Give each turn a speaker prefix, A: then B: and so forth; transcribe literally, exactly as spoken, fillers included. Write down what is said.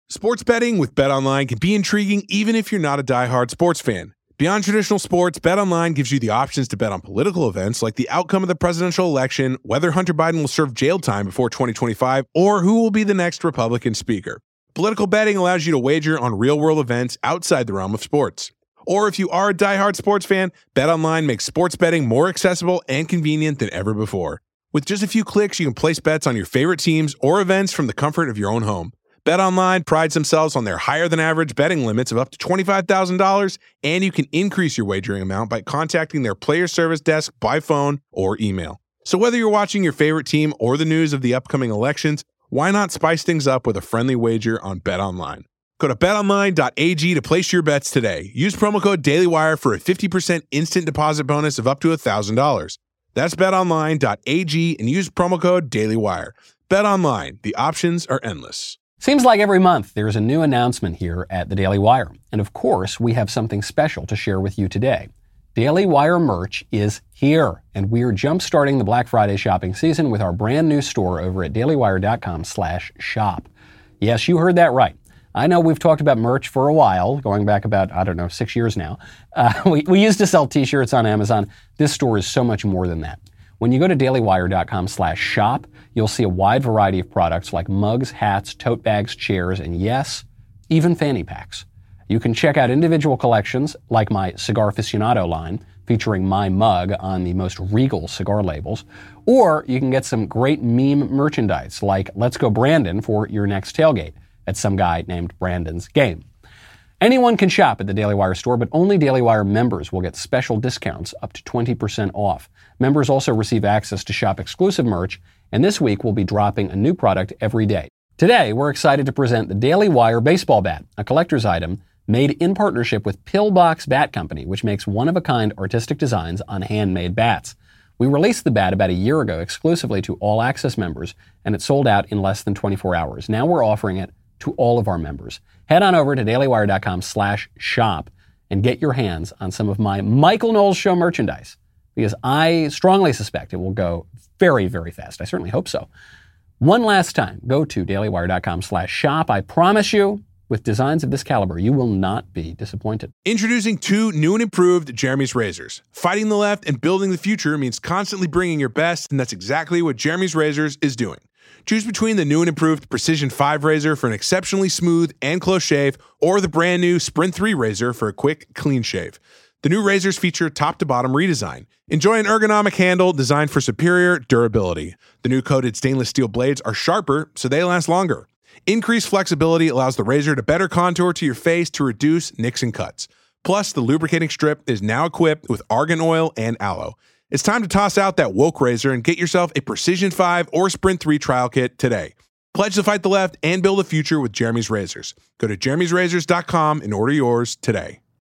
A: Sports betting with BetOnline can be intriguing even if you're not a diehard sports fan. Beyond traditional sports, BetOnline gives you the options to bet on political events like the outcome of the presidential election, whether Hunter Biden will serve jail time before twenty twenty-five, or who will be the next Republican speaker. Political betting allows you to wager on real-world events outside the realm of sports. Or if you are a diehard sports fan, BetOnline makes sports betting more accessible and convenient than ever before. With just a few clicks, you can place bets on your favorite teams or events from the comfort of your own home. BetOnline prides themselves on their higher-than-average betting limits of up to twenty-five thousand dollars, and you can increase your wagering amount by contacting their player service desk by phone or email. So whether you're watching your favorite team or the news of the upcoming elections, why not spice things up with a friendly wager on BetOnline? Go to bet online dot a g to place your bets today. Use promo code DailyWire for a fifty percent instant deposit bonus of up to one thousand dollars. That's bet online dot a g and use promo code DailyWire. BetOnline, the options are endless.
B: Seems like every month there's a new announcement here at the Daily Wire. And of course, we have something special to share with you today. Daily Wire merch is here, and we're jump-starting the Black Friday shopping season with our brand new store over at dailywire dot com slash shop. Yes, you heard that right. I know we've talked about merch for a while, going back about, I don't know, six years now. Uh, we, we used to sell t-shirts on Amazon. This store is so much more than that. When you go to dailywire dot com slash shop, you'll see a wide variety of products like mugs, hats, tote bags, chairs, and yes, even fanny packs. You can check out individual collections like my Cigar Aficionado line, featuring my mug on the most regal cigar labels, or you can get some great meme merchandise like Let's Go Brandon for your next tailgate at some guy named Brandon's game. Anyone can shop at the Daily Wire store, but only Daily Wire members will get special discounts up to twenty percent off. Members also receive access to shop exclusive merch, and this week we'll be dropping a new product every day. Today, we're excited to present the Daily Wire baseball bat, a collector's item made in partnership with Pillbox Bat Company, which makes one-of-a-kind artistic designs on handmade bats. We released the bat about a year ago exclusively to All Access members, and it sold out in less than twenty-four hours. Now we're offering it to all of our members. Head on over to dailywire dot com slash shop and get your hands on some of my Michael Knowles Show merchandise, because I strongly suspect it will go very, very fast. I certainly hope so. One last time, go to dailywire dot com slash shop. I promise you, with designs of this caliber, you will not be disappointed.
A: Introducing two new and improved Jeremy's Razors. Fighting the left and building the future means constantly bringing your best, and that's exactly what Jeremy's Razors is doing. Choose between the new and improved Precision five razor for an exceptionally smooth and close shave, or the brand new Sprint three razor for a quick, clean shave. The new razors feature top-to-bottom redesign. Enjoy an ergonomic handle designed for superior durability. The new coated stainless steel blades are sharper, so they last longer. Increased flexibility allows the razor to better contour to your face to reduce nicks and cuts. Plus, the lubricating strip is now equipped with argan oil and aloe. It's time to toss out that woke razor and get yourself a Precision five or Sprint three trial kit today. Pledge to fight the left and build a future with Jeremy's Razors. Go to jeremy's razors dot com and order yours today.